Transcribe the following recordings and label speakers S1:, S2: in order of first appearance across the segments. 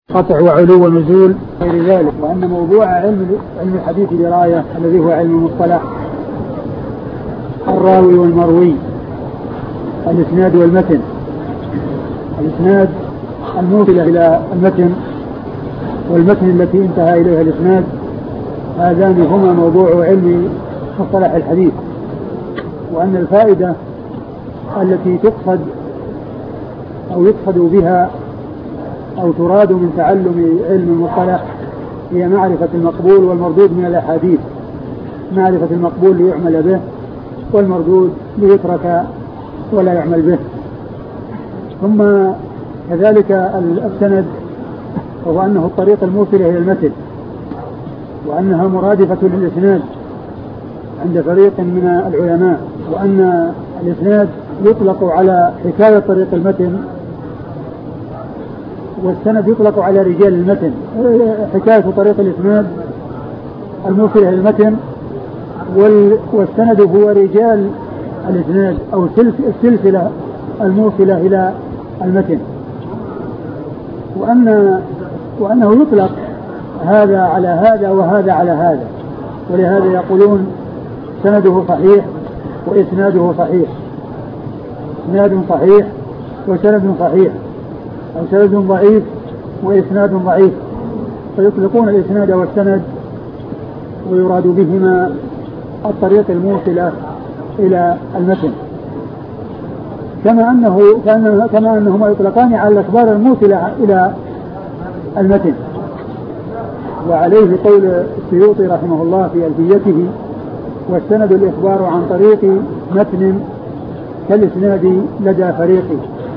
S1: قطع وعلو ونزول غير ذلك، وأن موضوع علم الحديث دراية الذي هو علم المصطلح الراوي والمروي، الإسناد والمتن، الإسناد الموصل إلى المتن والمتن التي انتهى إليها الإسناد، هذان هما موضوع علم مصطلح الحديث. وأن الفائدة التي تقصد أو يقصد بها أو تراد من تعلم علم المصطلح هي معرفة المقبول والمردود من الأحاديث، معرفة المقبول ليعمل به والمردود ليترك ولا يعمل به. ثم كذلك السند، وهو أنه الطريق الموصلة إلى المتن، وأنها مرادفة للإسناد عند فريق من العلماء، وأن الإسناد يطلق على حكاية طريق المتن، والسند يطلق على رجال المتن. حكاية طريق الإسناد الموصلة إلى المتن، والسند هو رجال الإسناد أو السلسلة الموصلة إلى المتن. وأنه يطلق هذا على هذا وهذا على هذا، ولهذا يقولون سنده صحيح وإسناده صحيح، إسناد صحيح وسند صحيح، أو سند ضعيف وإسناد ضعيف، فيطلقون الإسناد والسند ويراد بهما الطريق الموصلة إلى المتن، كما أنهما يطلقان على الأخبار الموصلة إلى المتن. وعليه قول السيوطي رحمه الله في ألفيته: والسند الإخبار عن طريق متن كالإسناد لدى فريقي.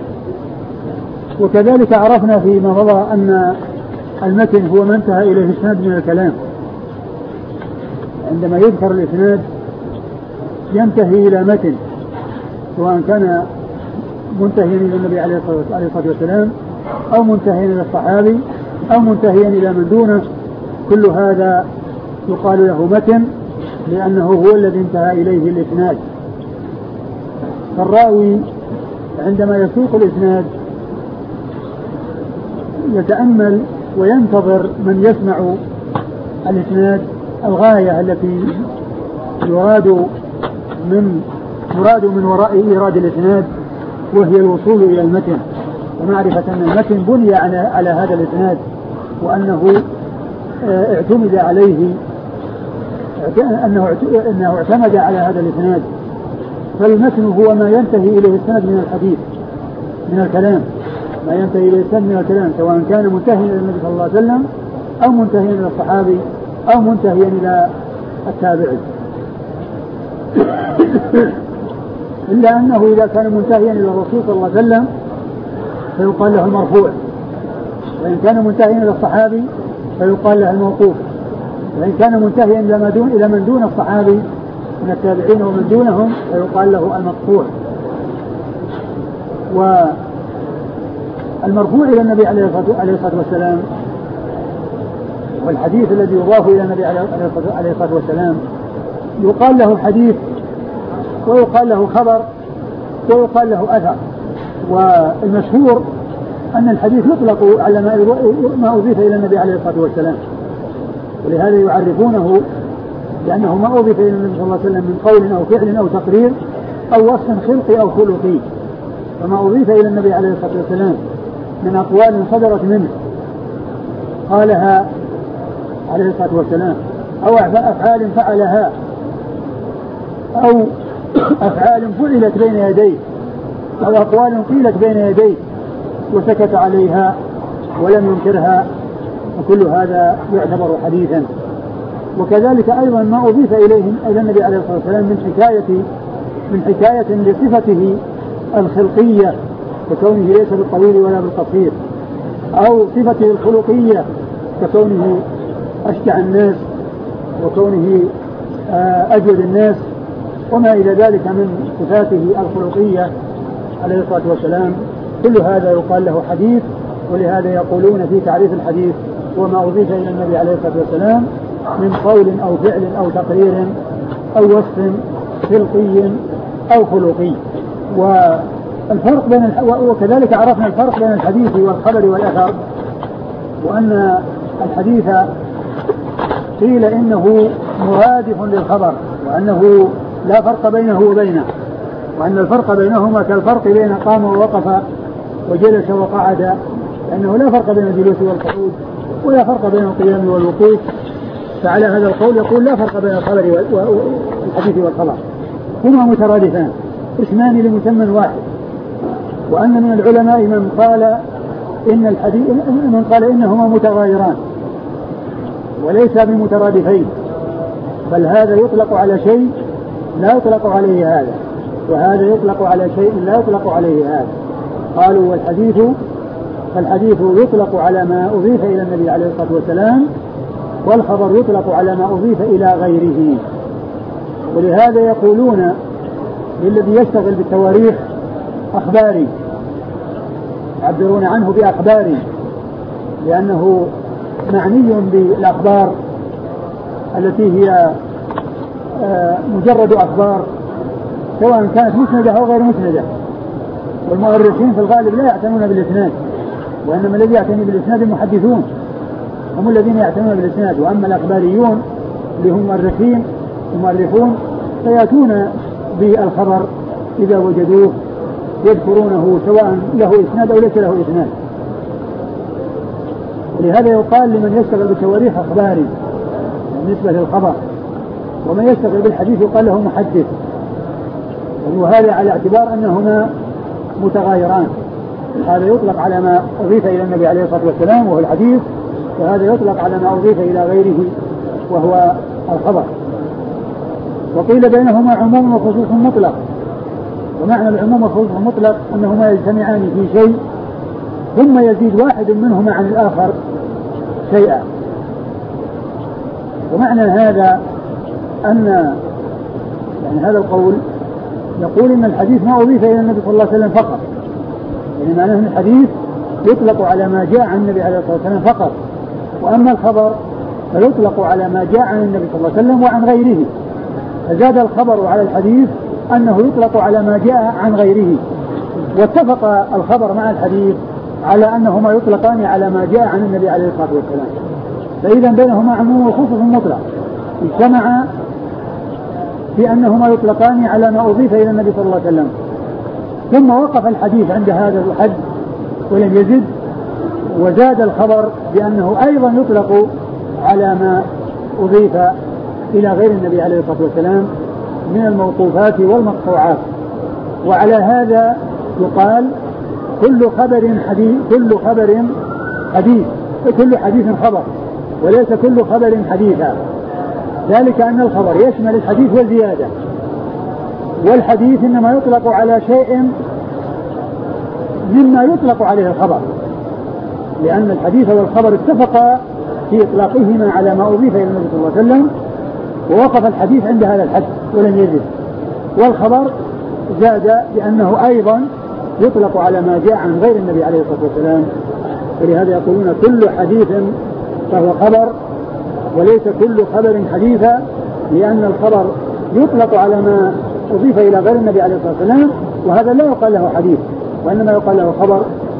S1: وكذلك عرفنا فيما مضى أن المتن هو ما انتهى إليه الإسناد من الكلام. عندما يذكر الإسناد ينتهي إلى متن، سواء كان منتهيا إلى النبي عليه الصلاة والسلام، أو منتهيا إلى الصحابي، أو منتهيا إلى من دونه، كل هذا يقال له متن، لأنه هو الذي انتهى إليه الإسناد. فالراوي عندما يسوق الإسناد يتأمل وينتظر من يسمع الإسناد الغاية التي يراد من وراء إيراد الإسناد، وهي الوصول إلى المتن، ومعرفة أن المتن بني على هذا الإسناد، وأنه اعتمد عليه، أنه اعتمد على هذا الإسناد. فالمتن هو ما ينتهي إليه السند من الحديث، من الكلام، ما ينتهي إليه السند من الكلام، سواء كان منتهيا إلى النبي صلى الله عليه وسلم، أو منتهيا إلى الصحابي، أو منتهيا إلى التابعي. إلا أنه إذا كان منتهيا إلى الرسول صلى الله عليه وسلم فيقال له المرفوع، وإن كان منتهيا إلى الصحابي فيقال له الموقوف، وإن كان منتهيا إلى من دون الصحابي من التابعين ومن دونهم فيقال له المقطوع. والمرفوع إلى النبي عليه الصلاة والسلام، والحديث الذي يضاف إلى النبي عليه الصلاة والسلام يقال له حديث، ويقال له خبر، ويقال له أثر. والمشهور أن الحديث يطلق على ما أضيف إلى النبي عليه الصلاة والسلام، ولهذا يعرفونه لأنه ما أضيف إلى النبي صلى الله عليه وسلم من قول أو فعل أو تقرير أو وصف خلقي أو خلقي. فما أضيف إلى النبي عليه الصلاة والسلام من أقوال صدرت منه قالها عليه الصلاة والسلام، أو أفعال فعلها، أو أفعال فعلت بين يديه، أو أقوال قيلت بين يديه وسكت عليها ولم ينكرها، وكل هذا يعتبر حديثا. وكذلك أيضا ما أضيف إليهم إلى النبي عليه الصلاة والسلام من حكاية لصفته الخلقية ككونه ليس بالطويل ولا بالقصير، أو صفته الخلقية ككونه أشجع الناس وكونه أجود الناس، وما إلى ذلك من صفاته الخلقية عليه الصلاة والسلام، كل هذا يقال له حديث. ولهذا يقولون في تعريف الحديث وما أضيف إلى النبي عليه الصلاة والسلام من قول أو فعل أو تقرير أو وصف خلقي أو خلقي. وكذلك عرفنا الفرق بين الحديث والخبر والأثر، وأن الحديث قيل إنه مرادف للخبر، وأنه لا فرق بينه وبينه، وأن الفرق بينهما كالفرق بين قام ووقف وجلس وقعد، لأنه لا فرق بين الجلوس والقعود ولا فرق بين القيام والوقوف. فعلى هذا القول يقول لا فرق بين الخبر والحديث والخبر، هما مترادفان اسمان لمسمى واحد. وأن من العلماء من قال إنهما متغايران وليس بمترادفين، بل هذا يطلق على شيء لا يطلق عليه هذا، وهذا يطلق على شيء لا يطلق عليه هذا. قالوا فالحديث يطلق على ما أضيف إلى النبي عليه الصلاة والسلام، والخبر يطلق على ما أضيف إلى غيره. ولهذا يقولون للذي يشتغل بالتواريخ أخباري، يعبرون عنه بأخباري، لأنه معني بالأخبار التي هي مجرد أخبار سواء كانت مسندة أو غير مسندة. والمؤرخين في الغالب لا يعتنون بالإسناد، وإنما الذي يعتني بالإسناد المحدثون هم الذين يعتنون بالإسناد. وأما الأخباريون اللي هم المؤرخون فيأتون بالخبر إذا وجدوه يذكرونه سواء له إسناد أو ليس له إسناد. ولهذا يقال لمن يشتغل بالتواريخ أخباري بالنسبة للخبر، ومن يشتغل بالحديث يقال له محدث، وهذا على اعتبار أنهما متغايران. هذا يطلق على ما أضيف إلى النبي عليه الصلاة والسلام وهو الحديث، وهذا يطلق على ما أضيف إلى غيره وهو الخبر. وقيل بينهما عموم وخصوص مطلق. ومعنى العموم والخصوص المطلق أنهما يجتمعان في شيء ثم يزيد واحد منهما عن الآخر شيئا. ومعنى هذا أن هذا القول يقول إن الحديث ما أضيف إلى النبي صلى الله عليه وسلم فقط، يعني معناه أن الحديث يطلق على ما جاء عن النبي عليه الصلاة والسلام فقط، وأما الخبر فيطلق على ما جاء عن النبي صلى الله عليه وسلم وعن غيره. فزاد الخبر على الحديث أنه يطلق على ما جاء عن غيره، واتفق الخبر مع الحديث على أنهما يطلقان على ما جاء عن النبي عليه الصلاة والسلام. فإذا بينهما عموم وخصوص مطلق، اجتمع في أنهما يطلقان على ما أضيف إلى النبي صلى الله عليه وسلم، ثم وقف الحديث عند هذا الحد ولم يزد، وزاد الخبر بأنه أيضا يطلق على ما أضيف إلى غير النبي عليه الصلاة والسلام من الموقوفات والمقطوعات. وعلى هذا يقال كل حديث خبر، وليس كل خبر حديثا، ذلك أن الخبر يشمل الحديث والزيادة، والحديث إنما يطلق على شيء مما يطلق عليه الخبر، لأن الحديث والخبر اتفقا في إطلاقهما على ما أضيف إلى النبي صلى الله عليه وسلم، ووقف الحديث عند هذا الحد ولم يزد. والخبر زاد بأنه أيضا يطلق على ما جاء عن غير النبي عليه الصلاة والسلام. ولهذا يقولون كل حديث فهو خبر، وليس كل خبر حديثا، لأن الخبر يطلق على ما أضيف إلى غير النبي عليه الصلاة والسلام، وهذا لا يقال له حديث وإنما يقال له خبر.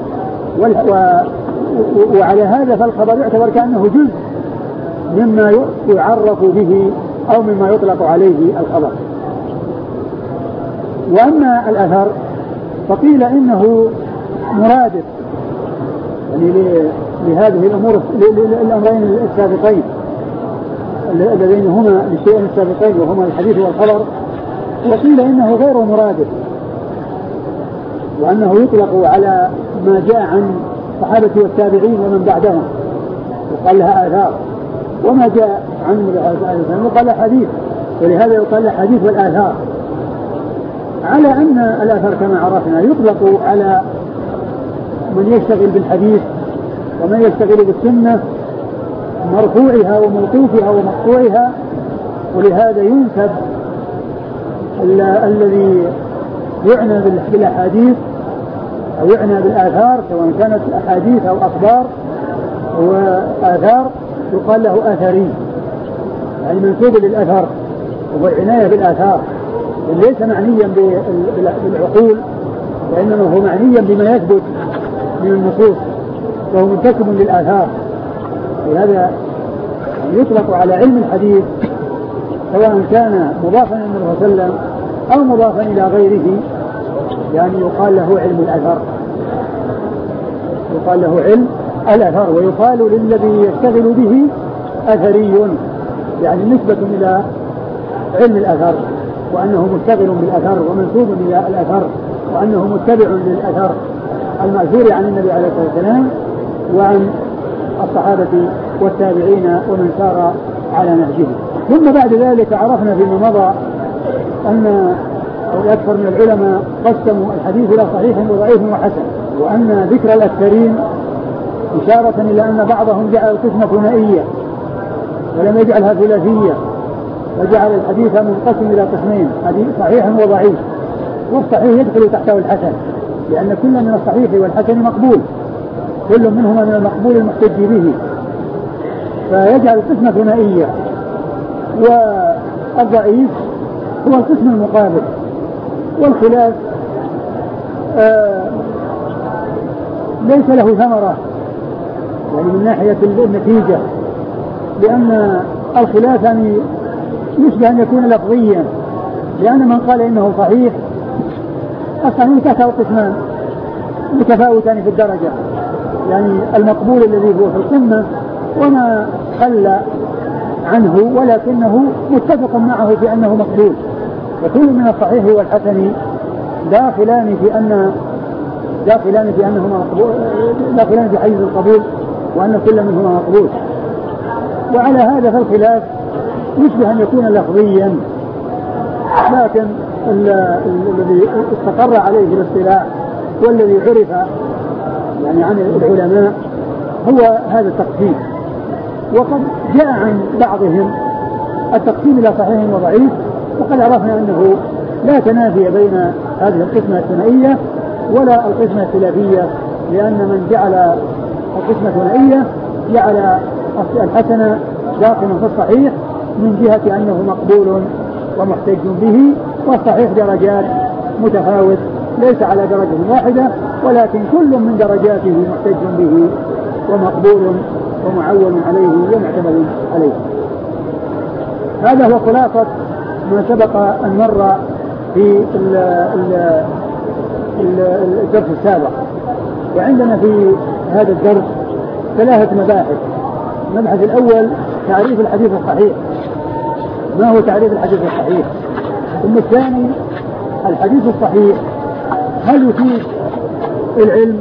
S1: وعلى هذا فالخبر يعتبر كأنه جزء مما يعرف به أو مما يطلق عليه الخبر. وأما الأثر فقيل إنه مرادف يعني لهذه الأمرين السابقين الذين هما للشيئين السابقين وهما الحديث والخبر، وقيل إنه غير مرادف، وأنه يطلق على ما جاء عن الصحابة والتابعين ومن بعدهم وقال لها آثار، وما جاء عن النبي عليه الصلاة والسلام وقال لها حديث، ولهذا يقال حديث والآثار. على أن الآثار كما عرفنا يطلق على من يشتغل بالحديث ومن يشتغل بالسنة، مرفوعها وموقوفها ومقطوعها. ولهذا ينسب الذي يعنى بالأحاديث أو يعنى بالآثار سواء كانت أحاديث أو أخبار وآثار يقال له أثري، يعني منسوب للأثر والعناية بالآثار، ليس معنيا بالعقول وإنما هو معنيا بما يثبت من النصوص، وهو منتسب للآثار لهذا يطلق على علم الحديث سواء كان مضافا إلى النبي صلى الله عليه وسلم أو مضافا إلى غيره، يعني يقال له علم الأثر، يقال له علم الأثر، ويقال للذي يشتغل به أثري، يعني نسبة إلى علم الأثر، وأنه مشتغل بالأثر ومنسوب إلى الأثر، وأنه متبع للأثر المأثور عن النبي عليه الصلاة والسلام وعن الصحابة والتابعين ومن سار على نهجه. ثم بعد ذلك عرفنا فيما مضى أن الأكثر من العلماء قسموا الحديث إلى صحيح وضعيف وحسن، وأن ذكر الأكثرين إشارة إلى أن بعضهم جعل القسمة ثنائية ولم يجعلها ثلاثية، وجعل الحديث منقسم إلى قسمين، حديث صحيح وضعيف، والصحيح يدخل تحته الحسن، لأن كل من الصحيح والحسن مقبول، كل منهما من المقبول المحتج به، فيجعل القسمة ثنائية. والضعيف هو القسم المقابل، والخلاف ليس له ثمرة يعني من ناحية النتيجة، لأن الخلاف يعني يشبه أن يكون لفظيا، لأن من قال إنه صحيح الصحيح تحته قسمان متفاوتان في الدرجة، يعني المقبول الذي هو في القمة وما قل عنه ولكنه متفق معه في أنه مقبول، وكل من الصحيح والحسن داخلان في أنهما مقبول، داخلان في حيز القبول، وأن كل منهما مقبول. وعلى هذا فالخلاف يشبه أن يكون لفظيا، لكن الذي استقر عليه الاصطلاح والذي عرف يعني عن العلماء هو هذا التقسيم. وقد جاء عن بعضهم التقسيم إلى صحيح وضعيف، وقد عرفنا أنه لا تنافي بين هذه القسمة الثنائية ولا القسمة الثلاثية، لأن من جعل القسمة الثنائية جعل الحسن داخلا في الصحيح من جهة أنه مقبول ومحتج به، والصحيح درجات متفاوت ليس على درجة واحدة، ولكن كل من درجاته محتج به ومقبول ومعول عليه ومعتمد عليه. هذا هو خلاصة ما سبق أن مر في الدرس السابق. وعندنا في هذا الدرس 3 مباحث. المبحث الأول تعريف الحديث الصحيح، ما هو تعريف الحديث الصحيح؟ ثم الثاني الحديث الصحيح هل يفيد العلم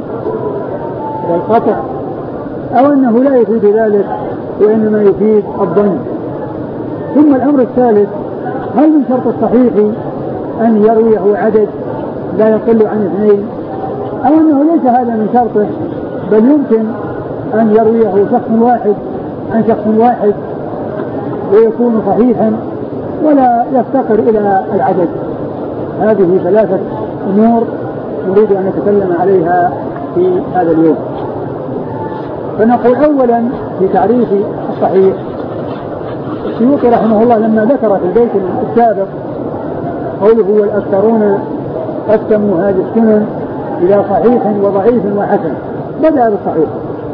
S1: والقطع أو أنه لا يفيد ذلك وإنما يفيد الظن؟ ثم الأمر الثالث هل من شرط الصحيح أن يرويه عدد لا يقل عن 2، أو أنه ليس هذا من شرطه بل يمكن أن يرويه شخص واحد عن شخص واحد ويكون صحيحا ولا يفتقر إلى العدد؟ هذه 3 أمور نريد أن نتكلم عليها في هذا اليوم. فنقول أولا في تعريف الصحيح، السيوطي رحمه الله لما ذكر في البيت السابق قوله والأكثرون قسموا هذه السنن إلى صحيح وضعيف وحسن، بدأ بالصحيح،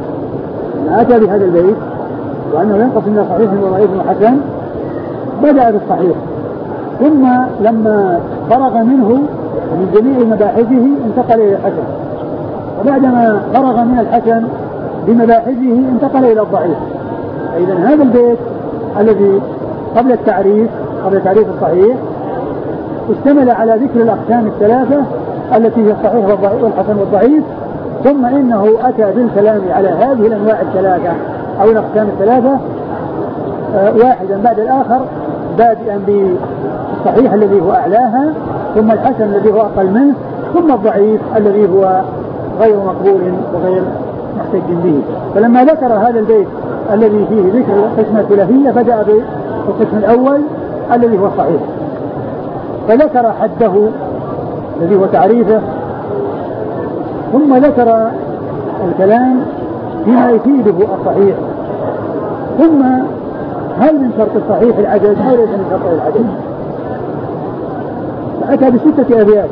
S1: أتى بهذا البيت وأنه ينقسم إلى صحيح وضعيف وحسن، بدأ بالصحيح، ثم لما فرغ منه من جميع مباحثه انتقل إلى الحسن، وبعدما فرغ من الحسن بمباحثه انتقل إلى الضعيف. إذن هذا البيت الذي قبل تعريف الصحيح اشتمل على ذكر الأقسام 3 التي هي الصحيح والحسن والضعيف، ثم إنه أتى بالكلام على هذه الأنواع 3 أو الأقسام 3 واحدا بعد الآخر، بادئا بالصحيح الذي هو أعلاها، ثم الحسن الذي هو أقل منه، ثم الضعيف الذي هو غير مقبول وغير محتج به. فلما ذكر هذا البيت الذي فيه ذكر القسمة الثلاثية بدأ بالقسم الأول الذي هو الصحيح، فذكر حده الذي هو تعريفه، ثم ذكر الكلام فيما يفيده الصحيح، ثم هل من شرط الصحيح العدد أو ليس من شرط العدد؟ فأتى ب6 أبيات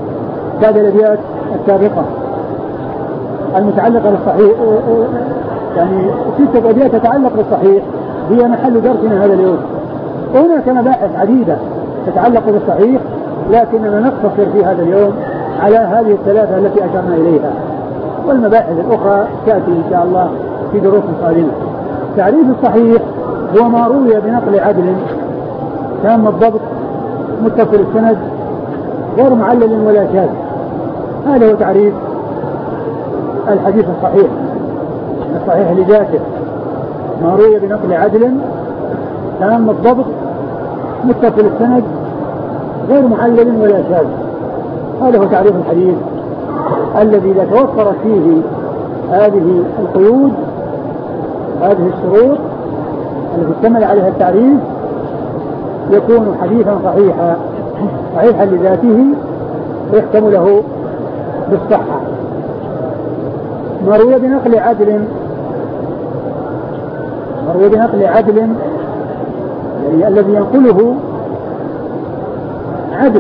S1: بعد الأبيات السابقة المتعلقة بالصحيح يعني 6 أبيات تتعلق بالصحيح هي محل درسنا هذا اليوم. وهناك مباحث عديدة تتعلق بالصحيح لكننا نقتصر في هذا اليوم على هذه 3 التي أشرنا إليها، والمباحث الأخرى تأتي إن شاء الله في دروس قادمة. تعريف الصحيح هو ما روي بنقل عدل تام الضبط متصل السند غير معلل ولا شاذ. هذا هو تعريف الحديث الصحيح. الصحيح لذاته ما روي بنقل عدل تام الضبط متصل السند غير معلل ولا شاذ. هذا هو تعريف الحديث الذي إذا توفرت فيه هذه القيود هذه الشروط التي اشتمل عليها التعريف يكون حديثا صحيحا صحيحا لذاته ويحكم له بالصحة. ما روي بنقل عدل يعني الذي ينقله عدل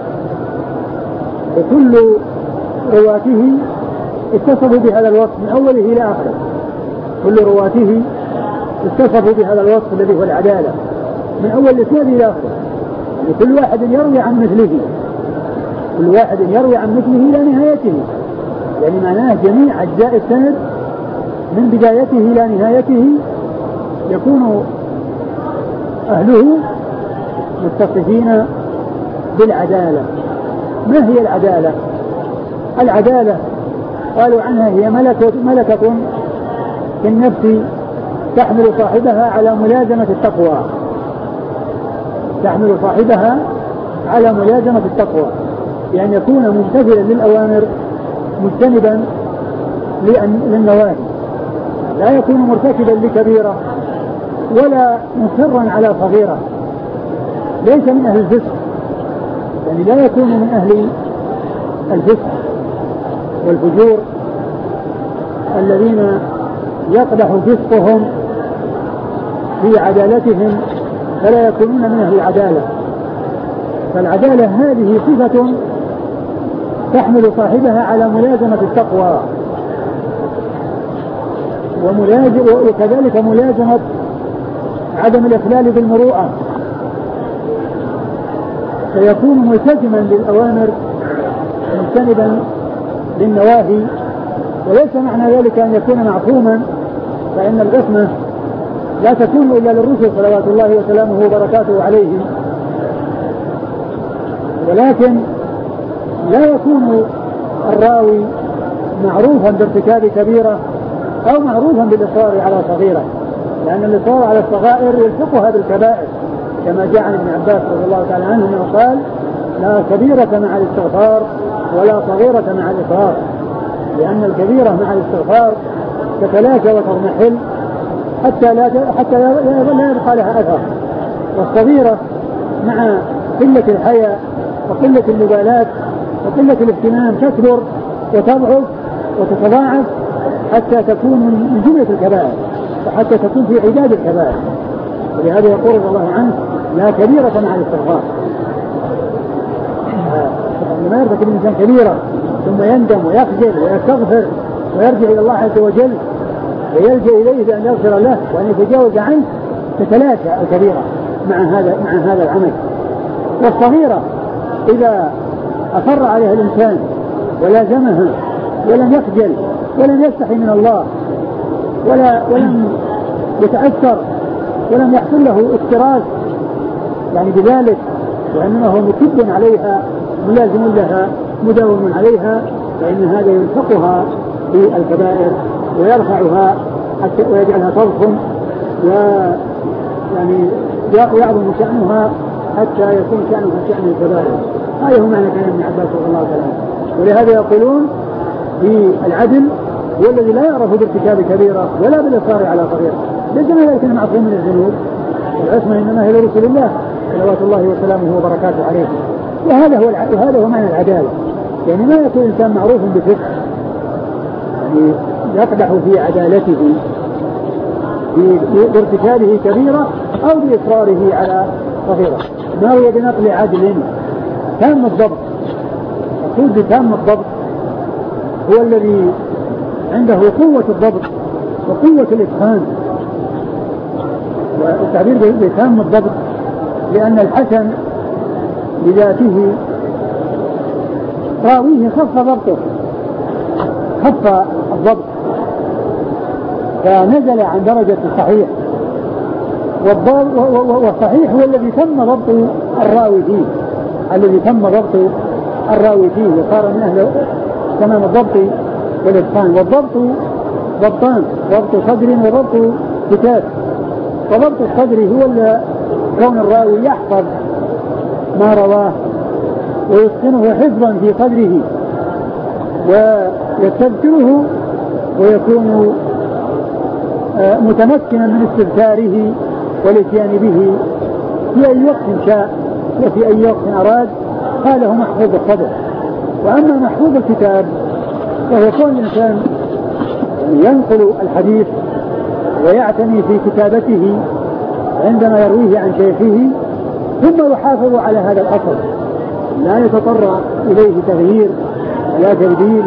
S1: وكل رواته اتصفوا بهذا الوصف من أوله إلى آخره. كل رواته اتصفوا بهذا الوصف الذي هو العدالة من أول الإسناد إلى آخره. يعني كل واحد يروي عن مثله إلى نهايته. يعني معناه جميع أجزاء السند من بدايته إلى نهايته يكون أهله متصفين بالعدالة. ما هي العدالة؟ العدالة قالوا عنها هي ملكة في النفس تحمل صاحبها على ملازمة التقوى. يعني يكون ممتثلا للأوامر مجتنبا للنواهي، لا يكون مرتكبا لكبيرة ولا مصرا على صغيرة. ليس من أهل الفسق، يعني لا يكون من أهل الفسق والفجور الذين يقدح فسقهم في عدالتهم فلا يكونون من أهل العدالة. فالعدالة هذه صفة تحمل صاحبها على ملازمة التقوى وكذلك ملازمة عدم الإخلال بالمروءة، فيكون ملتزما بالأوامر مجتنبا للنواهي. وليس معنى ذلك أن يكون معصوما، فإن العصمة لا تكون إلا للرسل صلوات الله وسلامه وبركاته عليهم، ولكن لا يكون الراوي معروفا بارتكاب كبيرة أو معروفا بالإصرار على صغيرة، لأن الإصرار على الصغائر يلحقها بالكبائر، كما جاء عن ابن عباس رضي الله تعالى عنه أنه قال: لا كبيرة مع الاستغفار ولا صغيرة مع الإصرار، لأن الكبيرة مع الاستغفار تتلاشى وتضمحل حتى لا يبقى لها أثر، والصغيرة مع قلة الحياء وقلة المبالاة وقلة الاهتمام تكبر وتضعف وتتضاعف حتى تكون من جملة الكبائر وحتى تكون في عداد الكبائر. ولهذا يقول الله عنه: لا كبيرة مع الاستغفار. لما يرتكب الإنسان كبيرة ثم يندم ويخجل ويستغفر ويرجع إلى الله عز وجل ويلجأ إليه بأن يغفر له وأن يتجاوز عنه تتلاشى الكبيرة مع هذا العمل. والصغيرة إذا أصر عليها الإنسان ولازمها ولم يخجل ولم يستحي من الله ولم يتأثر ولم يحصل له اكتراث يعني بذلك، وأنه هو مكب عليها ملازم لها مداوم عليها، فإن هذا يلحقها بالكبائر ويرفعها حتى ويجعلها تضخم ويعني يعظم شأنها حتى يكون شأنها شأن الكبائر. هذا هو معنى كلام ابن عباس رضي الله عنه. ولهذا يقولون في العدل هو الذي لا يعرف بارتكاب كبيرة ولا بالإصرار على صغيرة، ليس ذلك معصوم من الذنوب، والعصمة إنما هي لرسول الله صلوات الله وسلامه وبركاته عليه. وهذا هو معنى العدالة، يعني ما يكون إنسان معروف بفسق يعني يقدح في عدالته بارتكابه كبيرة أو بإصراره على صغيرة. ما هو بنقل عدل تام الضبط. القول بتام الضبط هو الذي عنده قوة الضبط وقوة الإتقان. والتعبير بتام الضبط لأن الحسن بذاته راويه خف ضبطه، خف الضبط فنزل عن درجة الصحيح، والصحيح هو الذي تم ضبط الراوي فيه، الذي تم ضبط الراوي فيه وصار من أهل تمام الضبط والإتقان. والضبط ضبطان، ضبط صدر وضبط كتاب. وضبط الصدر هو كون الراوي يحفظ ما رواه ويتقنه حفظا في صدره ويستذكره ويكون متمكنا من استذكاره والاتيان به في أي وقت شاء وفي أي وقت أراد. هذا هو محفوظ الصدر. وأما محفوظ الكتاب فهو كون الإنسان ينقل الحديث ويعتني في كتابته عندما يرويه عن شيخه ثم يحافظ على هذا الأصل، لا يتطرع إليه تغيير ولا تبديل،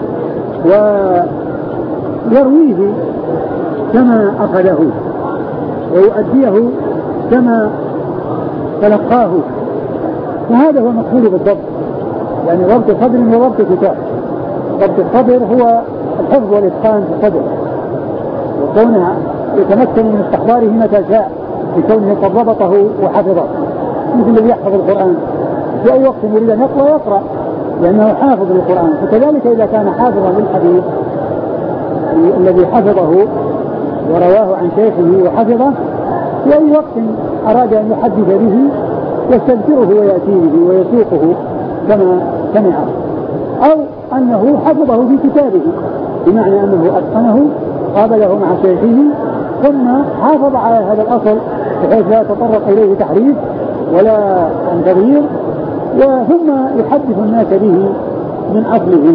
S1: ويرويه كما أخذه ويؤديه كما تلقاه. وهذا هو المقصود بالضبط، يعني ضبط صدر وضبط كتاب. ضبط الصدر هو الحفظ والإتقان في الصدر، وكونه يتمكن من استحضاره متى شاء بكونه قد ضبطه وحفظه، مثل الذي يحفظ القرآن في أي وقت يريد أن يقرأ لأنه حافظ للقرآن. فكذلك إذا كان حافظا للحديث الذي حفظه ورواه عن شيخه وحفظه في أي وقت أراد أن يحدث به يستذكره ويأتي به ويسوقه كما سمعه، أو أنه حفظه في كتابه بمعنى أنه أتقنه قابله مع شيخه ثم حافظ على هذا الأصل بحيث لا يتطرق إليه تحريف ولا تغيير، ثم يحدث الناس به من أصله.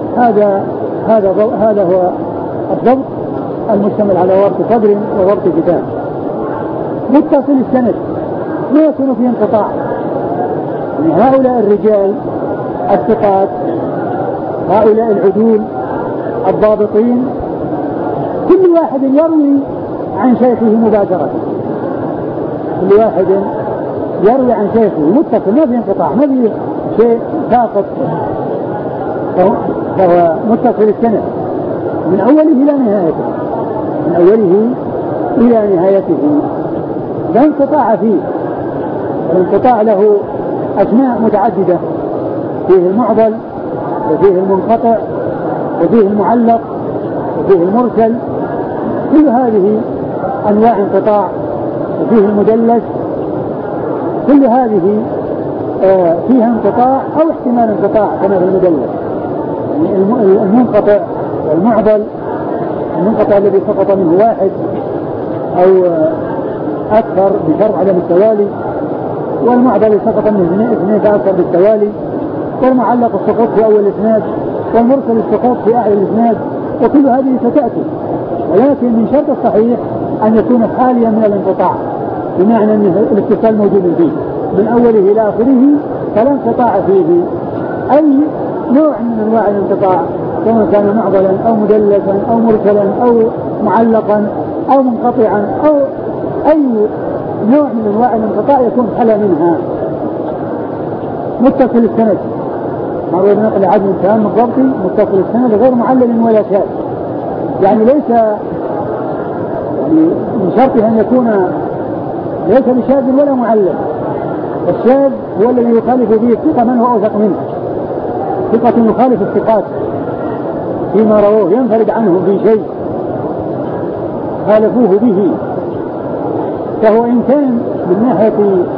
S1: هذا هو الضبط المشتمل على ضبط صدر وضبط كتاب. متصل السند لا يكون فيه انقطاع. يعني هؤلاء الرجال الثقات، هؤلاء العدول الضابطين، كل واحد يروي عن شيخه مباشرة، كل واحد يروي عن شيخه متصل، ما في انقطاع، ما في شيء ساقط، فهو متصل السند من أوله إلى نهايته، من أوله إلى نهايته، لا انقطاع فيه. الانقطاع له أسماء متعددة، فيه المعضل وفيه المنقطع وفيه المعلق وفيه المرسل، كل هذه أنواع انقطاع، وفيه المدلس، كل هذه فيها انقطاع أو احتمال انقطاع كما في المدلس. يعني المنقطع والمعضل، المنقطع الذي سقط منه واحد أو أكثر بشرط عدم التوالي، والمعضل سقط منه اثنين فأكثر بالتوالي، والمعلق السقوط في أول الإسناد، والمرسل السقوط في أعلى الإسناد، وكل هذه ستأتي. ولكن من شرط الصحيح أن يكون خاليا من الانقطاع، بمعنى أن الاتصال موجود فيه من أوله إلى آخره فلا انقطاع فيه أي نوع من أنواع الانقطاع، سواء كان معضلا أو مدلسا أو مرسلا أو معلقا أو منقطعا أو أي نوع من أنواع الانقطاع يكون خلا منها. متصل السند مروي بنقل عدل تام الضبط، متصل السند غير معلل ولا شاذ، يعني ليس يعني من شرطه أن يكون ليس بشاذ ولا معلل. الشاذ هو الذي يخالف فيه الثقة من هو أوثق منه، ثقة يخالف الثقات فيما رووه، ينفرد عنه في شيء خالفوه به، فهو إن كان من ناحية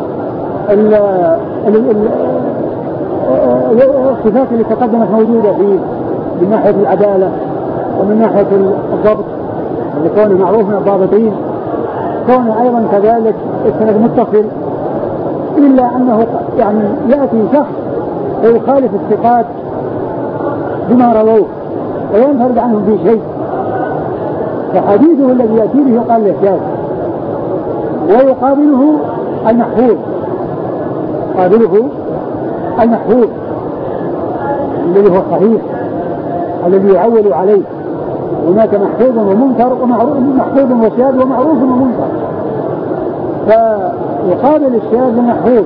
S1: الصفات اللي تقدمت موجودة فيه من ناحية العدالة ومن ناحية الضبط لكونه معروف من الضابطين، كونه أيضا كذلك السند متصل، إلا أنه يعني يأتي شخص ويخالف الثقات بما رووه وينفرد عنهم في شيء، فحديثه الذي يأتي به قال له شاذ، ويقابله المحفوظ، قابله المحفوظ الذي هو صحيح الذي يعول عليه هناك محفوظ ومنكر ومعروف، محفوظ وشاذ ومعروف ومنكر، فيقابل الشاذ المحفوظ.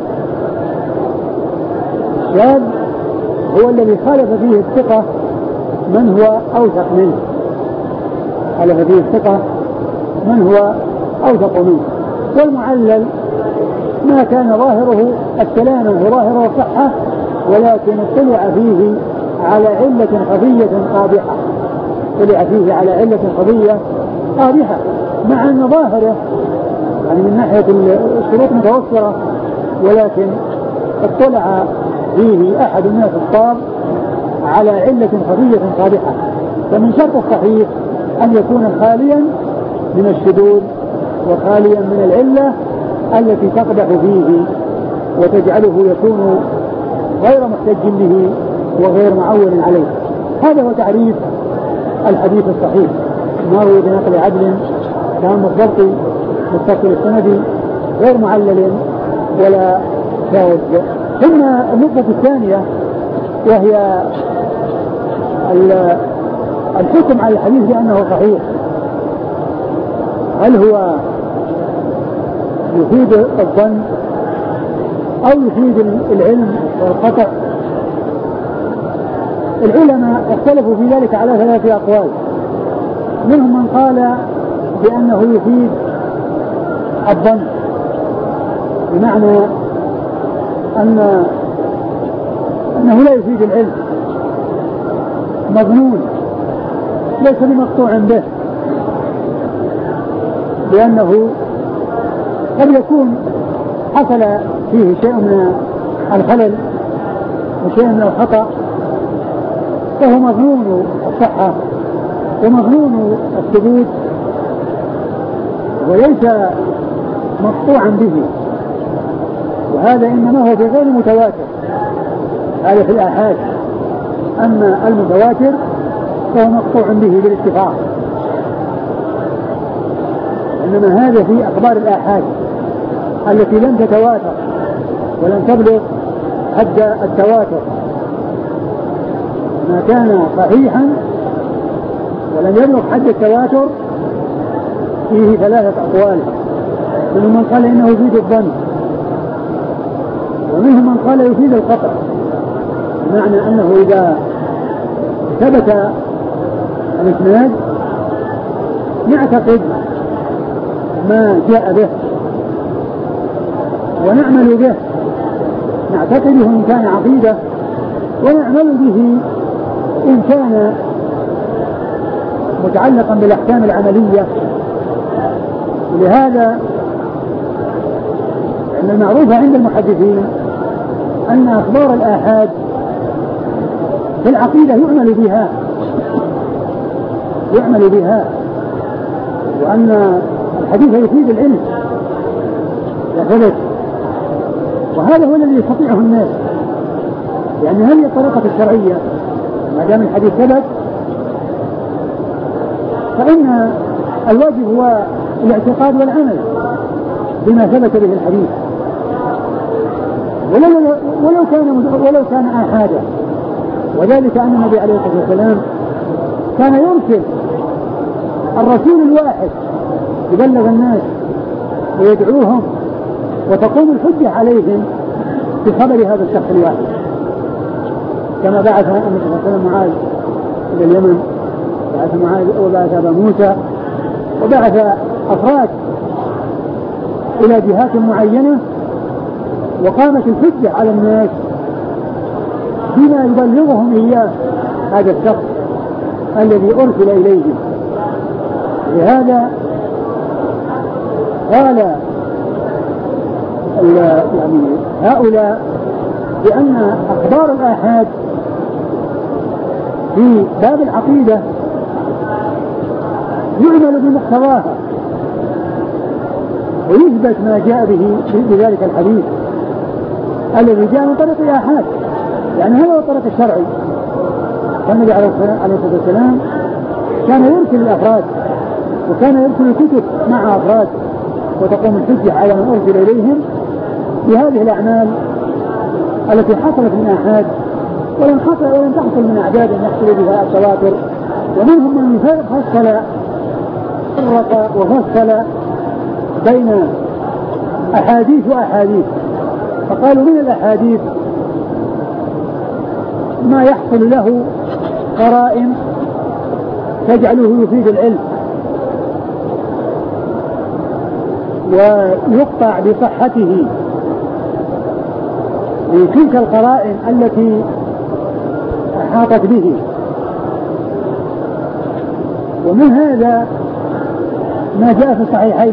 S1: الشاذ هو الذي خالف فيه الثقة من هو أوثق منه، خالف فيه الثقة من هو أوثق منه. والمعلل ما كان ظاهره السلامة وظاهره الصحة، ولكن اطلع فيه على علة خفية قادحة، اطلع فيه على علة خفية قادحة، مع أن ظاهره يعني من ناحية الشروط متوفرة، ولكن اطلع فيه أحد الناس الصاب على علة خفية قادحة. فمن شرط الصحيح أن يكون خاليا من الشذوذ وخاليا من العلة التي تقدح فيه وتجعله يكون غير محتج به وغير معول عليه. هذا هو تعريف الحديث الصحيح: ما روي بنقل عدل تام الضبط متصل السند غير معلل ولا شاذ. ثم النقطة الثانية وهي الحكم على الحديث بأنه صحيح. هل هو يفيد الظن أو يفيد العلم والقطع؟ العلماء اختلفوا في ذلك على 3 أقوال. منهم من قال بأنه يفيد الظن، بمعنى أنه لا يفيد العلم، مظنون ليس بمقطوع به، لأنه قد يكون حصل فيه شيء من الخلل وشيء من الخطأ، فهو مظنون الصحة ومظنون الثبوت وليس مقطوعا به. وهذا إنما هو في غير متواتر، هذا في الآحاد. أما المتواتر فهو مقطوع به بالاتفاق، إنما هذا في أخبار الآحاد التي لم تتواتر ولم تبلغ حد التواتر. ما كان صحيحا ولم يبلغ حد التواتر فيه 3 أقوال. منهم من قال إنه يفيد الظن، ومنهم من قال يفيد القطع، بمعنى أنه إذا ثبت الإسناد نعتقد ما جاء به ونعمل به، نعتقده إن كان عقيدة ونعمل به إن كان متعلقا بالأحكام العملية. ولهذا أن المعروف عند المحدثين أن أخبار الآحاد في العقيدة يعمل بها، وأن الحديث يفيد العلم وثبت. وهذا هو الذي يستطيعه الناس، يعني هذه الطريقة الشرعية ما دام الحديث ثبت فإن الواجب هو الاعتقاد والعمل بما ثبت به الحديث، ولو كان آحادا. وذلك أن النبي عليه الصلاة والسلام كان يرسل الرسول الواحد يبلغ الناس ويدعوهم وتقوم الحجة عليهم بخبر هذا الشخص الواحد، كما بعث النبي صلى الله عليه وسلم معاذ إلى اليمن، بعث معاذ وبعث أبا موسى، وبعث أفراد إلى جهات معينة، وقامت الحجة على الناس بما يبلغهم إياه هذا الشخص الذي أرسل إليهم. لهذا قال يعني هؤلاء بأن أخبار الآحاد في باب العقيدة يعمل بمقتضاها ويثبت ما جاء به بذلك الحديث الذي جاء من طريق الآحاد، يعني هذا هو الطريق الشرعي. النبي عليه الصلاة والسلام كان يرسل الأفراد وكان يرسل الكتب مع أفراد، وتقوم الحجة على من أرسل إليهم بهذه الأعمال التي حصلت من آحاد ولم تحصل من أعداد يحصل بها التواتر ومنهم من فرق وفصل بين أحاديث وأحاديث، فقالوا من الأحاديث ما يحصل له قرائن تجعله يفيد العلم ويقطع بصحته لتلك القرائن التي أحاطت به. ومن هذا ما جاء في الصحيحين،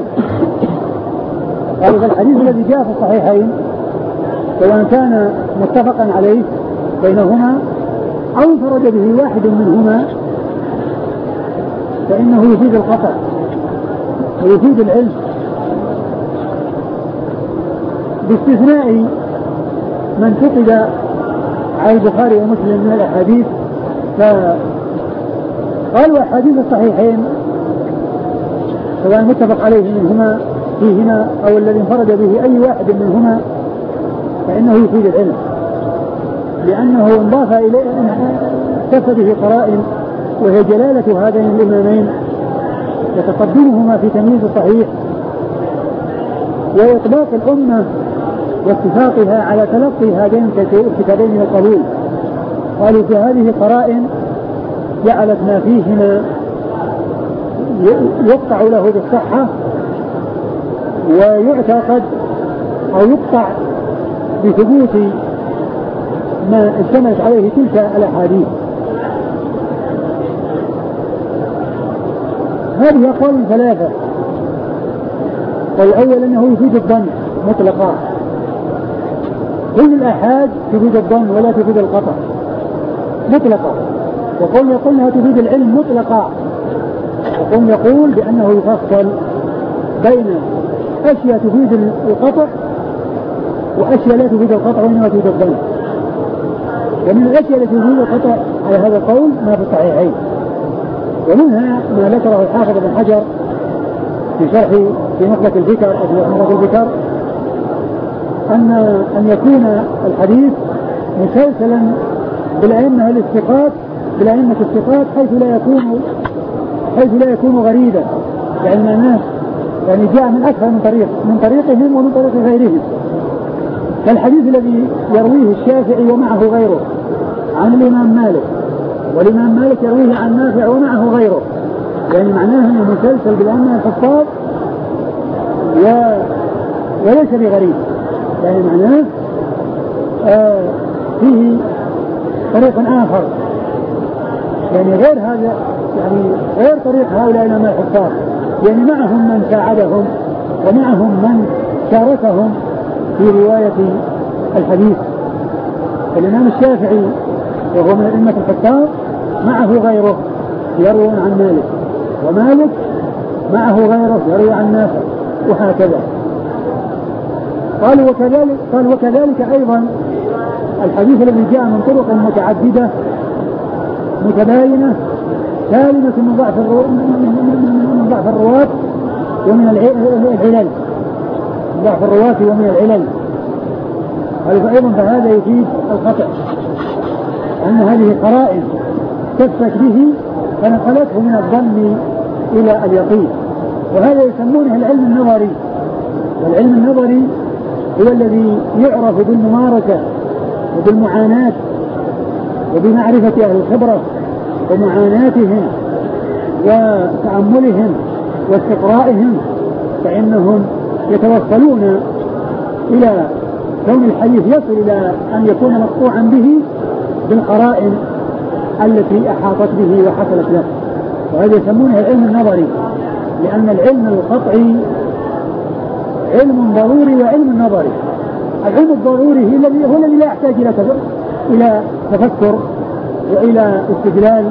S1: قالوا الحديث الذي جاء في الصحيحين سواء كان متفقا عليه بينهما أو انفرد به واحد منهما فإنه يفيد القطع ويفيد العلم، باستثناء من فقد على البخاري ومسلم من الأحاديث. فقالوا أحاديث الصحيحين سواء متفق عليه منهما فيهما أو الذي انفرد به أي واحد منهما فإنه يفيد العلم، لأنه انضاف إليه اتصف به قرائن وهي جلالة هذين الإمامين وتقدمهما في تمييز الصحيح وإطلاق الأمة واتفاقها على تلقي هذين الكتابين من القبول. قالوا في هذه قرائن جعلت ما فيهما يقطع له بالصحة ويعتقد أو يقطع بثبوت ما اشتملت عليه تلك الأحاديث. هذه أقوال ثلاثة. الأول أنه يفيد الظن مطلقا، كل الآحاد تفيد الظن ولا تفيد القطع مطلقا، وقول يقولها تفيد العلم مطلقا، وقول يقول بأنه يفصل بين أشياء تفيد القطع وأشياء لا تفيد القطع وإنما تفيد الظن. ومن الأشياء التي تفيد القطع على هذا القول ما في الصحيحين، ومنها ما ذكره الحافظ بن حجر في شرح في نخبة الفكر أو في نخبة الفكر أن يكون الحديث مسلسلا بالأئمة الثقات حيث لا يكون غريبا، يعني الناس يعني جاء من أكثر من طريق، من طريقهم ومن طريق غيرهم. فالحديث الذي يرويه الشافعي ومعه غيره عن الإمام مالك، والإمام مالك يرويه عن نافع ومعه غيره، يعني معناه أنه مسلسل بالأئمة الحفاظ وليس بغريب، يعني معناه فيه طريق آخر، يعني غير هذا، يعني غير طريق هؤلاء العلماء الحفاظ، يعني معهم من ساعدهم ومعهم من شاركهم في رواية الحديث. الإمام الشافعي وهو من أئمة الحفاظ معه غيره يروون عن مالك، ومالك معه غيره يروي عن نافع، وهكذا. قال وكذلك أيضا الحديث الذي جاء من طرق متعددة متباينة سالمة من ضعف الرواة ومن العلل، ضعف الرواة ومن العلل. قال فأيضا فهذا يفيد القطع، أن هذه قرائن تثبت به فنقلته من الظن إلى اليقين، وهذا يسمونه العلم النظري. والعلم النظري هو الذي يعرف بالممارسة وبالمعاناة وبمعرفة أهل الخبرة ومعاناتهم وتأملهم واستقرائهم، فإنهم يتوصلون إلى كون الحديث يصل إلى أن يكون مقطوعا به بالقرائن التي أحاطت به وحصلت له. وهذا يسمونه العلم النظري، لأن العلم القطعي علم ضروري وعلم نظري. العلم الضروري هو الذي لا يحتاج إلى تفكر وإلى استدلال،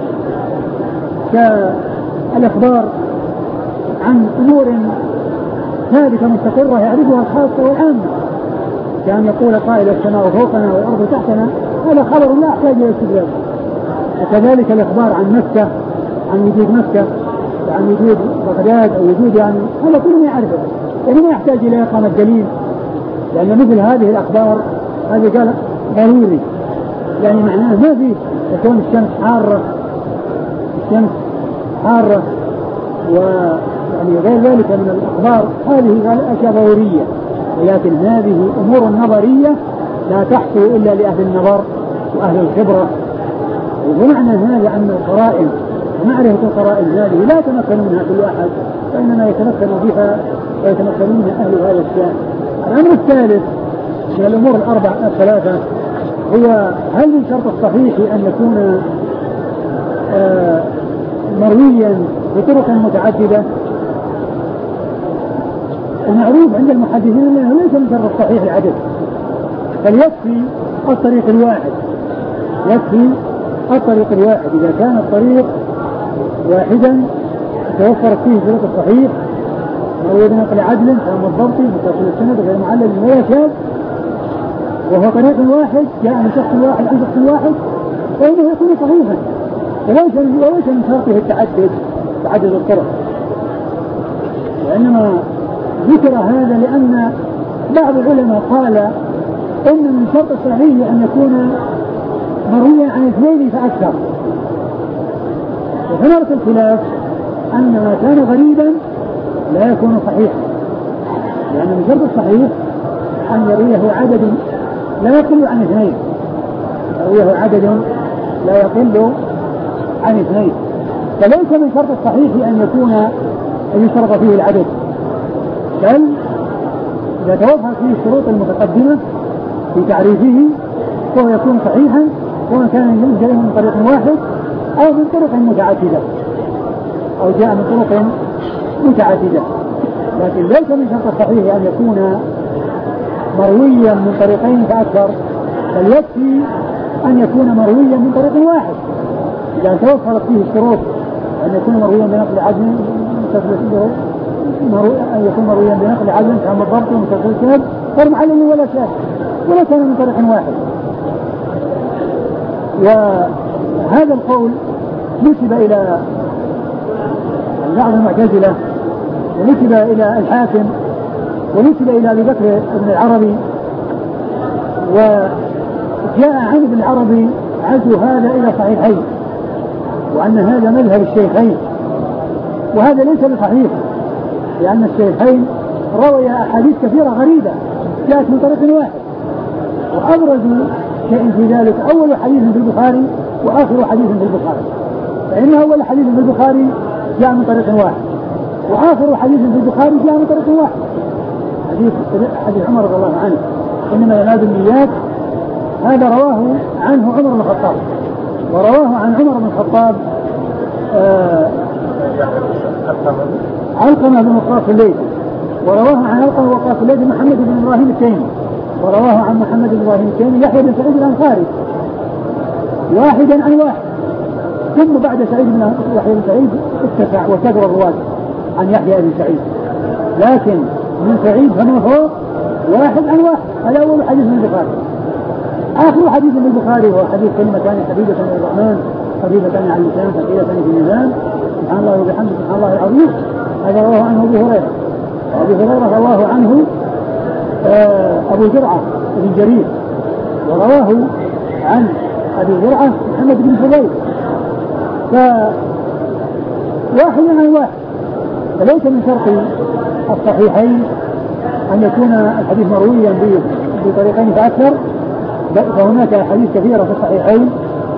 S1: كالإخبار عن أمور ثابتة مستقرة يعرفها الخاصة والعامة، كان يقول قائل السماء فوقنا والأرض تحتنا، هذا خبر لا يحتاج إلى استدلال. وكذلك الإخبار عن مكة، عن وجود مكة وعن وجود بغداد أو وجود يعني هذا كله يعرفه، يعني ما يحتاج إلى إقامة دليل، لأن مثل هذه الأخبار هذه قال ضروري، يعني معناه ما فيه يكون الشمس حارة الشمس حارة ويعني غير ذلك من الأخبار، هذه أشياء ضرورية، ولكن هذه أمور نظرية لا تحصل إلا لأهل النظر وأهل الخبرة. ومعنى هذا أن القرائن ومعرفة القرائن هذه لا يتمكن منها كل أحد، فإنما يتمكن بها ويتمكن منها أهل هذا الشأن. الأمر الثالث من الأمور الثلاثة هو هل من شرط الصحيح أن يكون مرويا بطرق متعددة؟ المعروف عند المحدثين أنه ليس من شرط الصحيح العدد، بل يكفي الطريق الواحد، يكفي الطريق الواحد. إذا كان الطريق واحدا توفرت فيه شروط الصحيح، مروي بنقل عدل تام الضبط متصل السند غير معلل ولا شاذ، وهو طريق واحد جاء من شخص واحد عن شخص واحد، فإنه يكون صحيحا، وليس من شرطه تعدد الطرق. وإنما ذكر هذا لأن بعض العلماء قال إن من شرط الصحيح أن يكون مرويا عن اثنين فأكثر، وثمرة الخلاف أن ما كان غريبا لا يكون صحيحا، لأن من شرط الصحيح أن يرويه عدد لا يقل عن اثنين، يرويه عدد لا يقل عن اثنين، فليس من شرط الصحيح أن يشترط فيه العدد، بل إذا توفر فيه الشروط المتقدمة في تعريفه فهو يكون صحيحا، سواء كان جاء من طريق واحد أو من طرق متعددة، أو جاء من طرق متعددة. لكن ليس من شرط الصحيح أن يكون مرويا من طريقين فأكثر، بل يكفي أن يكون مرويا من طريق واحد إذا توفرت فيه الشروط، أن يكون مرويا بنقل عدل أن يكون مرويا بنقل عدل تام الضبط ومتصل السند غير معلل ولا شاذ، ولا كان من طريق واحد. وهذا القول نسب إلى بعض المعتزلة، ونسب إلى الحاكم، ونسب إلى أبي بكر بن العربي، وجاء عن ابن العربي عزو هذا إلى صحيحين، وأن هذا مذهب الشيخين، وهذا ليس بصحيح، لأن الشيخين روي أحاديث كثيرة غريبة جاءت من طريق واحد، وأبرز شيء في ذلك أول حديث في البخاري وآخر حديث في البخاري، فإن أول حديث في البخاري جاء من طريق واحد، وآخر حديث في البخاري جاء من طريق واحد، حديث عمر رضي الله عنه إنما ينال النيات، هذا رواه عنه عمر بن الخطاب، ورواه عن عمر بن الخطاب علقمة بن وقاص الليثي، ورواه عن علقمة وقاص الليثي محمد بن إبراهيم التيمي، ورواه عن محمد بن إبراهيم التيمي يحيى بن سعيد الأنصاري، واحدا عن واحد، ثم بعد سعيد بن يحيى بن سعيد اتسع وكثر الرواة عن يحيى بن سعيد، لكن من سعيد فما فوق واحد عن واحد. هذا أول حديث من البخاري. آخر حديث من البخاري هو حديث كلمتان حبيبة الرحمن خفيفتان على اللسان ثقيلتان في الميزان سبحان الله وبحمده سبحان الله العظيم. هذا رواه عنه أبو هريرة، وأبو هريرة رواه عنه أبو زرعة بن جرير، ورواه عن أبي زرعة محمد بن فضيل، فواحد عن واحد. فليس من شرط الصحيحين أن يكون الحديث مرويا بطريقين فأكثر، فهناك أحاديث كثيرة في الصحيحين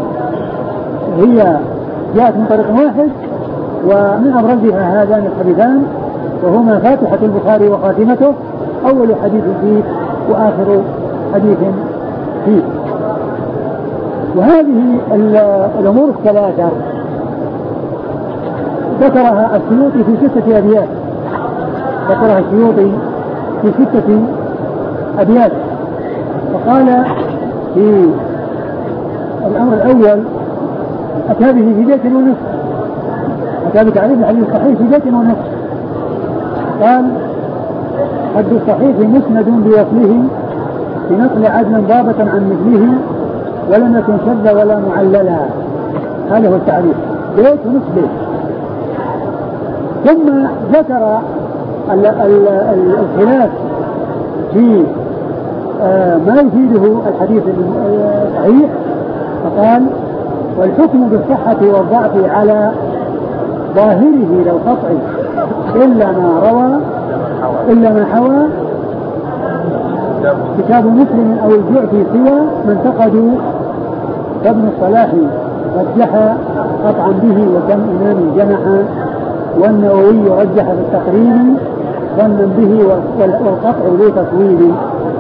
S1: هي جاءت من طريق واحد، ومن أبرزها هذان الحديثان، وهما فاتحة البخاري وخاتمته، أول حديث فيه وآخر حديث فيه. وهذه الأمور الثلاثة ذكرها السيوطي في 6 أبيات، ذكرها السيوطي في 6 أبيات، وقال في الأمر الأول أتى به في بيت ونصف، أتى بتعريف الحديث الصحيح في بيت ونصف، قال حد الصحيح مسند بوصله في نقل عدل ضابطا عن مثله ولم يكن شذ ولا معللا. هذا هو التعريف، بيت ونصف بيت. ثم ذكر الخلاف في ما يفيده الحديث الصحيح، فقال والحكم بالصحة والضعف على ظاهره لو قطعي إلا ما حوى كتاب مسلم أو الجعفي سوى من انتقدوا فابن الصلاح رجح قطعا به وكم إمام جنح، والنووي رجح في التقريب ظنا به والقطع ذو تصويب.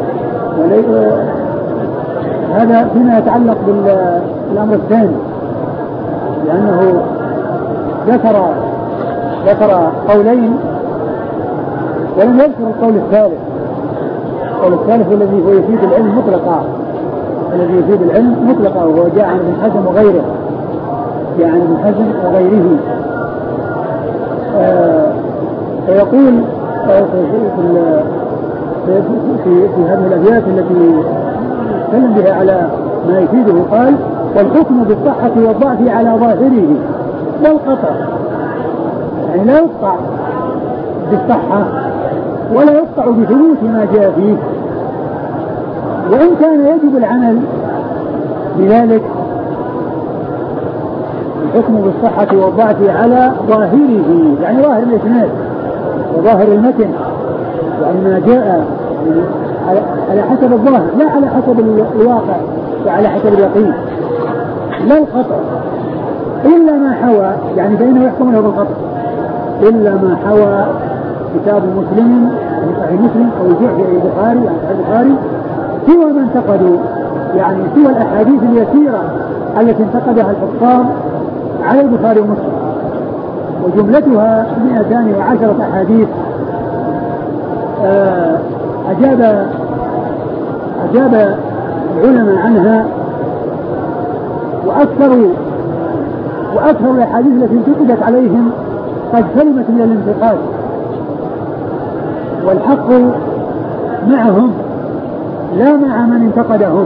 S1: هذا فيما يتعلق بالأمر الثاني، لأنه ذكر قولين ولم يذكر القول الثالث. القول الثالث الذي هو يفيد العلم مطلقا وهو جاء عن ابن حزم وغيره، فيقول في هذه الأبيات التي تكلم بها على ما يفيده، قال: والحكم بالصحة والضعف على ظاهره والقطع، يعني لا يقطع بالصحة ولا يقطع بثبوت ما جاء فيه، وإن كان يجب العمل بذلك. الحكم بالصحة والضعف على ظاهره، يعني ظاهر الإسناد وظاهر المتن، يعني ما جاء على حسب الظاهر لا على حسب الواقع وعلى حسب اليقين، لا القطع إلا ما حوى، يعني فإنه يحكم له بالقطع إلا ما حوى كتاب مسلم يعني صحيح مسلم أو الجعفي أي البخاري يعني صحيح البخاري سوى ما انتقدوا، يعني سوى الأحاديث اليسيرة التي انتقدها الحفاظ على البخاري ومسلم، وجملتها 210 أحاديث. أجاب العلماء عنها، وأكثر الأحاديث التي انتقدت عليهم قد سلمت من الانتقاد، والحق معهم لا مع من انتقدهم.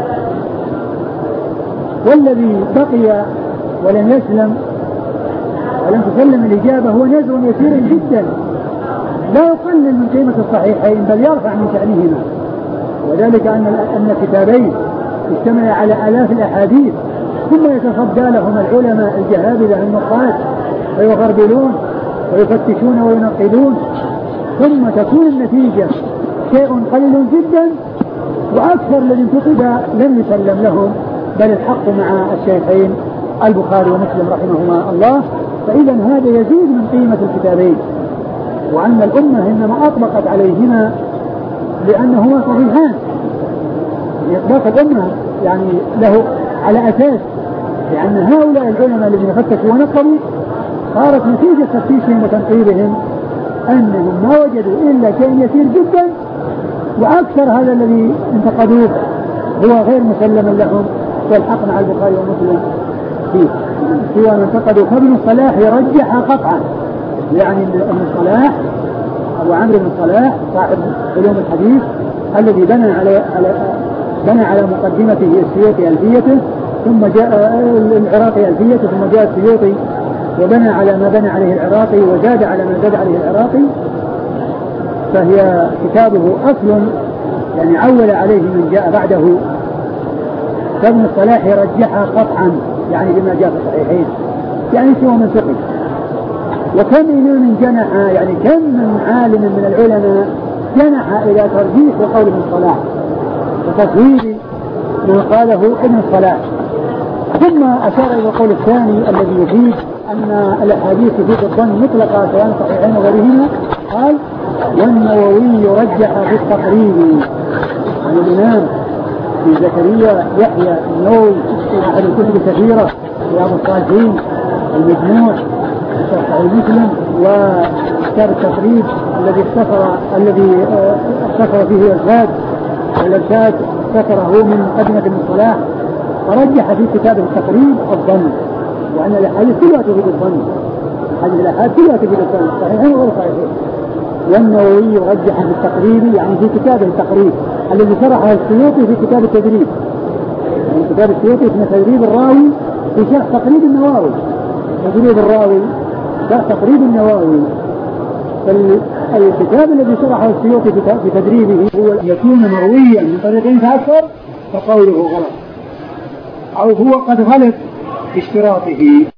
S1: والذي بقي ولم يسلم ولم تسلم الإجابة هو نزع يسير جدا لا يقلل من قيمة الصحيحين بل يرفع من شأنهما، وذلك أن كتابين اجتمع على آلاف الأحاديث ثم يتصدى لهم العلماء الجهابذة النقاد ويغربلون ويفتشون وينقلون، ثم تكون النتيجة شيء قليل جدا، وأكثر الذي انتقد لم يسلم لهم، بل الحق مع الشيخين البخاري ومسلم رحمهما الله. فإذا هذا يزيد من قيمة الكتابين، وأن الأمة إنما أطلقت عليهما لأنهما صحيحان، إطلاق الأمة يعني له على أساس، لأن هؤلاء العلماء الذين فتشوا ونقبوا صارت نتيجة تفتيشهم وتنقيبهم أنهم ما وجدوا إلا شيء يسير جدا، وأكثر هذا الذي انتقدوه هو غير مسلم لهم، والحق مع البخاري ومسلم فيه. سوى من انتقدوا فابن الصلاح يرجح قطعا، يعني ابن الصلاح أبو عمرو بن الصلاح صاحب علوم الحديث الذي بنى على مقدمته السيوطي ألفيته، ثم جاء العراقي ألفيته، ثم جاء السيوطي وبنى على ما بنى عليه العراقي وزاد على ما زاد عليه العراقي، فهي كتابه أصل يعني عول عليه من جاء بعده. فابن الصلاح يرجحها قطعا يعني بما جاء في الصحيحين، يعني سوى من ثقل. وكم إمام جنح، يعني كم من عالم من العلماء جنح إلى ترجيح قول ابن الصلاح وتصوير ما قاله ابن الصلاح، ثم أشار إلى القول الثاني الذي يفيد أن الأحاديث تفيد الظن مطلقة سواء صحيحين وغيرهما. قال: والنووي رجح في التقريب، عن الإمام في زكريا يحيى النووي أحد الكتب الكثيرة رياض الصالحين، المجموع، صحيح مسلم، وكتاب التقريب الذي اختصر فيه الزاد، والإرشاد اختصره من مقدمة ابن الصلاح، ورجح في كتاب التقريب الظن، وأن الأحاديث كلها تفيد الظن، هذه الأحاديث كلها تفيد الظن صحيحين وغير صحيحين. والنووي رجح في التقريب، يعني في كتابه التقريب الذي شرحه السيوطي في كتاب التدريب، يعني كتاب السيوطي اسمه تدريب الراوي في شرح تقريب النووي، تدريب الراوي شرح تقريب النووي. الكتاب الذي شرحه السيوطي في تدريبه هو يكون مرويا من طريقين فأكثر فقوله غلط، أو هو قد غلط
S2: اشتراطه